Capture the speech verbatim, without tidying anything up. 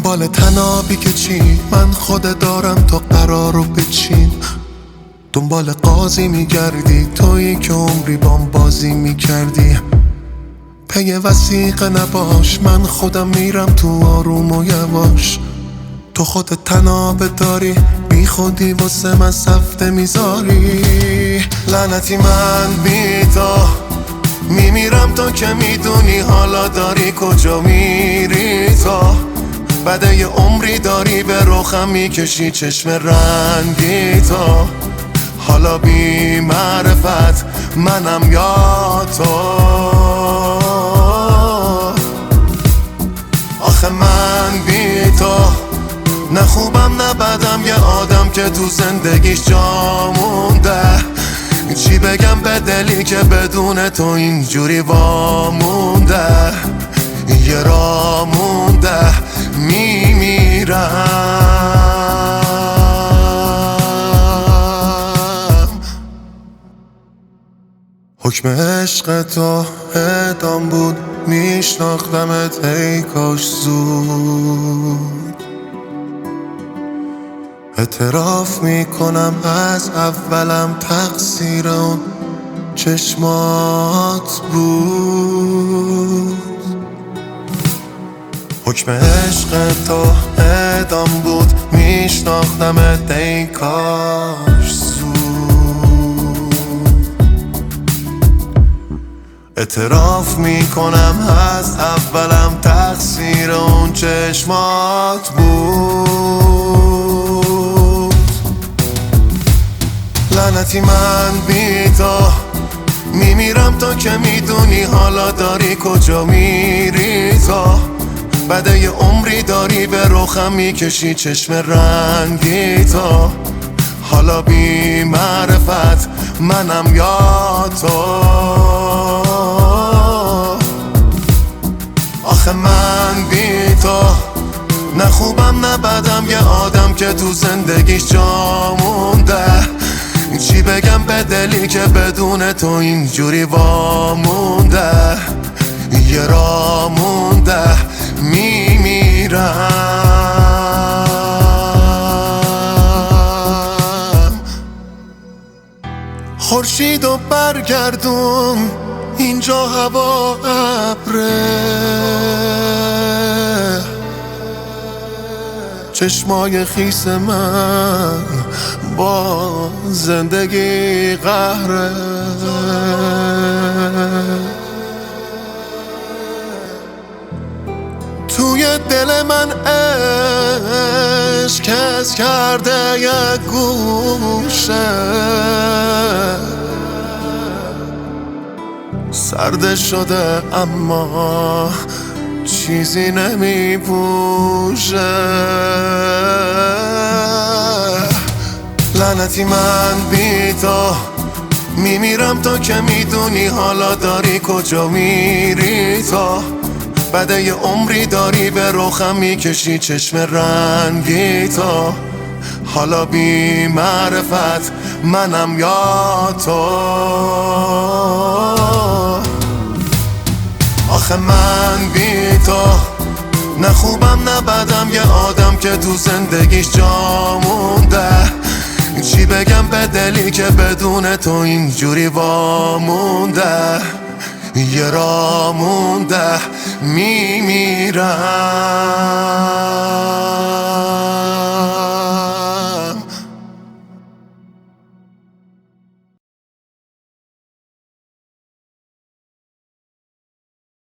دنبال تنابی که چی من خود دارم تو قرار رو بچین. دنبال قاضی میگردی تویی که عمری بام بازی میکردی. پی وثیقه نباش من خودم میرم تو آروم و یواش. تو خودت تنابه داری بی خودی واسه من سفته میذاری. لعنتی من بی تو میمیرم تو که میدونی حالا داری کجا میری. تو بعد یه عمری داری به رخم میکشی چشم رنگی. تو حالا بی معرفت منم یا تو. آخه من بی تو نه خوبم نه بدم، یه آدم که تو زندگیش جا مونده. چی بگم به دلی که بدون تو اینجوری وامونده. یه را مونده میمیرم. حکم عشق تو اعدام بود میشناختمت ای کاش زود. اعتراف میکنم از اولم تقصیر اون چشمات بود. حکم عشق تو اعدام بود میشناختمت ای کاش زود. اعتراف میکنم از اولم تقصیر اون چشمات بود. لعنتی من بی تو میمیرم تو که میدونی حالا داری کجا میری. تو بعد یه عمری داری به رخم میکشی چشم رنگی. تو حالا بی معرفت منم یا تو. آخه من بی تو نه خوبم نه بدم، یه آدم که تو زندگیش جا مونده. چی بگم به دلی که بدون تو اینجوری وامونده. یه را مونده میمیرم. خورشیدو برگردون اینجا هوا ابره. چشمای خیس من با زندگی قهره. توی دل من عشق کس کرده یک گوشه. سرد شده اما چیزی نمی پوشه. لعنتی من بی تو میمیرم تو که میدونی حالا داری کجا میری. تو بعد یه عمری داری به رخم میکشی چشم رنگی. تو حالا بی معرفت منم یا تو. آخه من بی تو نه خوبم نه بدم، یه آدم که تو زندگیش جا مونده. چی بگم به دلی که بدون تو اینجوری وامونده. یه را مونده میمیرم.